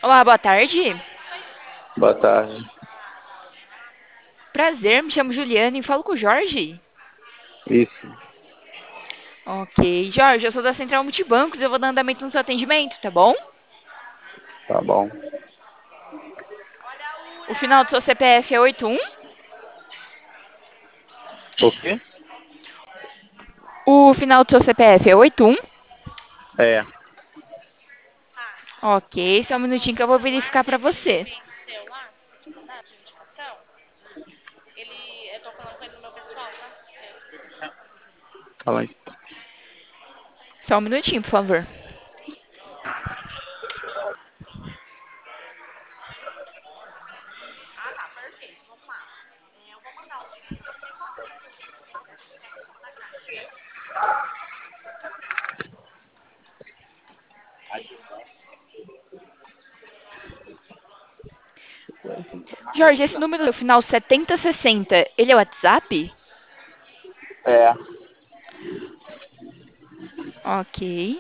Olá, boa tarde. Boa tarde. Prazer, me chamo Juliana e falo com o Jorge. Isso, Ok, Jorge, eu sou da Central Multibancos, eu vou dar andamento no seu atendimento, tá bom? tá bom. O final do seu CPF é 81. O quê? O final do seu CPF é 81. É, Ok, só um minutinho que eu vou verificar pra você. fala aí. Só um minutinho, por favor. Jorge, esse número do final 7060, ele é o WhatsApp? É, Ok.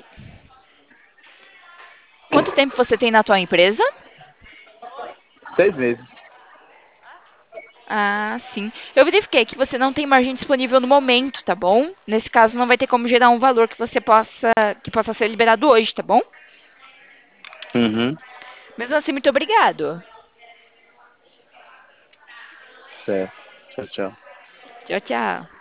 Quanto tempo você tem na tua empresa? 6 meses. Ah, sim. Eu verifiquei que você não tem margem disponível no momento, tá bom? Nesse caso, não vai ter como gerar um valor que possa ser liberado hoje, tá bom? Uhum, Mesmo assim, muito obrigado. certo. Tchau, tchau. Tchau, tchau.